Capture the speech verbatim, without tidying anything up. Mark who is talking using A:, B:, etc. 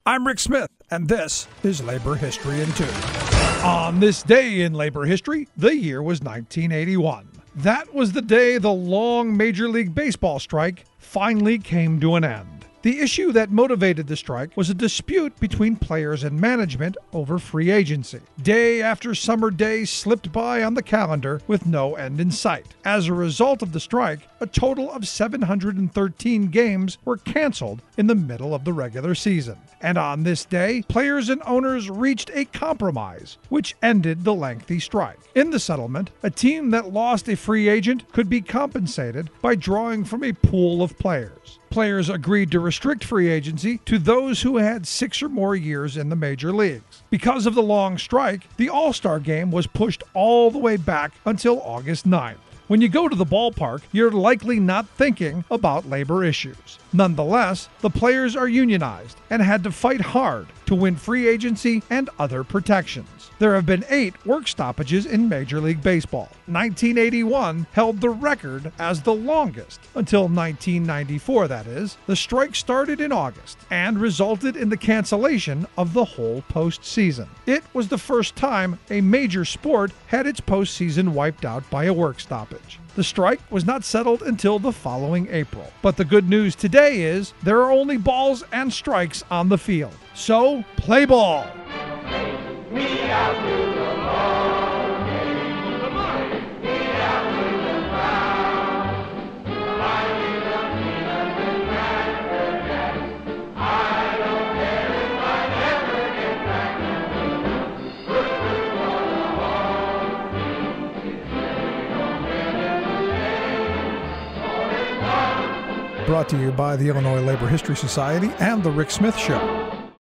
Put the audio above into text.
A: I'm Rick Smith, and this is Labor History in Two. On this day in labor history, the year was nineteen eighty-one. That was the day the long Major League Baseball strike finally came to an end. The issue that motivated the strike was a dispute between players and management over free agency. Day after summer day slipped by on the calendar with no end in sight. As a result of the strike, a total of seven hundred thirteen games were canceled in the middle of the regular season. And on this day, players and owners reached a compromise, which ended the lengthy strike. In the settlement, a team that lost a free agent could be compensated by drawing from a pool of players. Players agreed to restrict free agency to those who had six or more years in the major leagues. Because of the long strike, the All-Star Game was pushed all the way back until August ninth. When you go to the ballpark, you're likely not thinking about labor issues. Nonetheless, the players are unionized and had to fight hard to win free agency and other protections. There have been eight work stoppages in Major League Baseball. nineteen eighty-one held the record as the longest, until nineteen ninety-four, that is. The strike started in August and resulted in the cancellation of the whole postseason. It was the first time a major sport had its postseason wiped out by a work stoppage. The strike was not settled until the following April. But the good news today is there are only balls and strikes on the field. So, play ball!
B: Me out to the ball game. Come on. Me out to the ground. I need the peanuts and cracker jacks. I don't care if I never get back to the root for the whole team. We don't win in the game.
A: Brought to you by the Illinois Labor History Society and The Rick Smith Show.